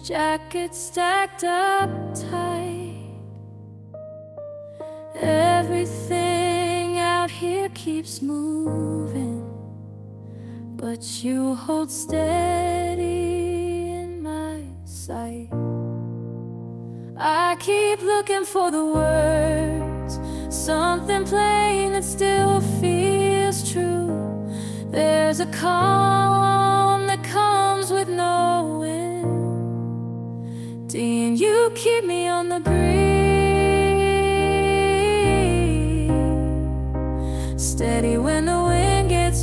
jacket stacked up tight. Everything out here keeps moving, but you hold steady in my sight. I keep looking for the words, something plain that still feels true. There's a calm that comes with knowing, Dean, you keep me on the breeze, steady when the wind gets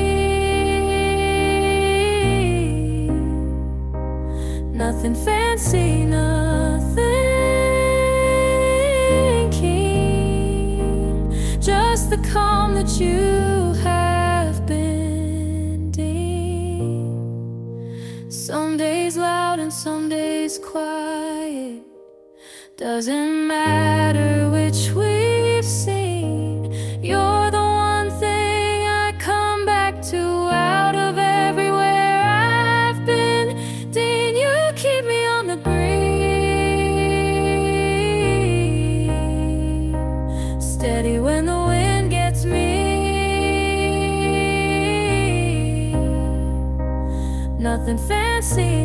me. Nothing fancy, nothing keen, just the calm that you have been, Dean. Some days loud and some days quiet, doesn't matter which we've seen. You're the one thing I come back to out of everywhere I've been. Dean, you keep me on the breeze, steady when the wind gets me. Nothing fancy,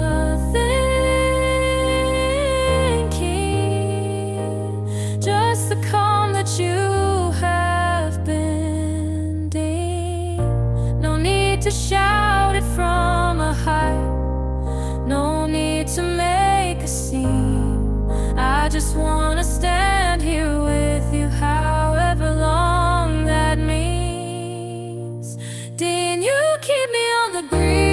nothing keen, just the calm that you have been, Dean. No need to shout it from a height, no need to make a scene. I just wanna stand here with you, however long that means. Dean, you keep me on the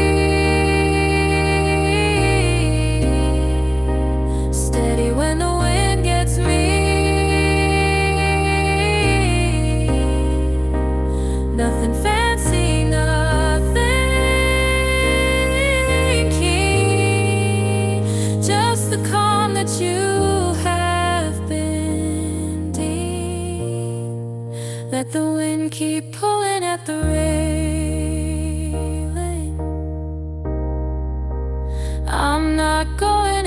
breeze, steady when the wind gets me. Nothing fancy, nothing keen, just the calm that you have been, Dean. Let the wind keep pulling at the railing, I'm not going